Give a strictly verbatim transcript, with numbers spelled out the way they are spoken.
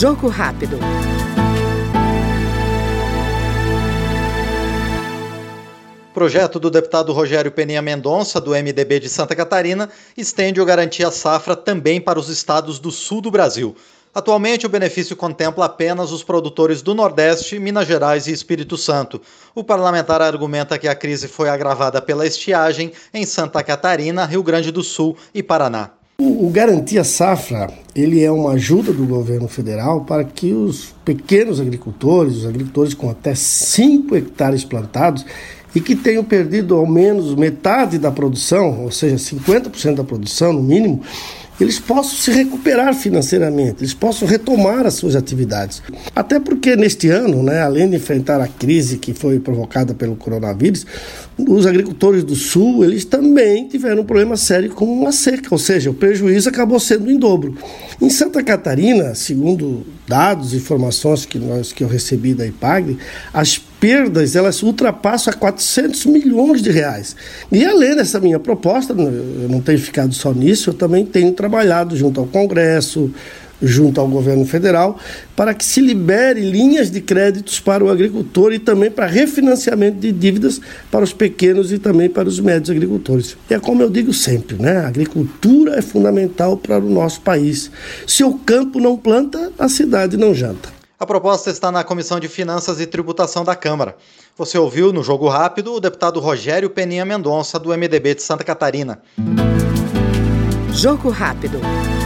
Jogo rápido. O projeto do deputado Rogério Peninha Mendonça, do M D B de Santa Catarina, estende o Garantia Safra também para os estados do sul do Brasil. Atualmente, o benefício contempla apenas os produtores do Nordeste, Minas Gerais e Espírito Santo. O parlamentar argumenta que a crise foi agravada pela estiagem em Santa Catarina, Rio Grande do Sul e Paraná. O Garantia Safra, ele é uma ajuda do governo federal para que os pequenos agricultores, os agricultores com até cinco hectares plantados e que tenham perdido ao menos metade da produção, ou seja, cinquenta por cento da produção no mínimo, eles possam se recuperar financeiramente, eles possam retomar as suas atividades. Até porque neste ano, né, além de enfrentar a crise que foi provocada pelo coronavírus, os agricultores do Sul, eles também tiveram um problema sério com a seca, ou seja, o prejuízo acabou sendo em dobro. Em Santa Catarina, segundo dados e informações que, nós, que eu recebi da IPAGRE, as perdas elas ultrapassam a quatrocentos milhões de reais. E além dessa minha proposta, eu não tenho ficado só nisso, eu também tenho trabalhado junto ao Congresso, junto ao governo federal, para que se libere linhas de créditos para o agricultor e também para refinanciamento de dívidas para os pequenos e também para os médios agricultores. E é como eu digo sempre, né? A agricultura é fundamental para o nosso país. Se o campo não planta, a cidade não janta. A proposta está na Comissão de Finanças e Tributação da Câmara. Você ouviu no Jogo Rápido o deputado Rogério Peninha Mendonça, do M D B de Santa Catarina. Jogo rápido.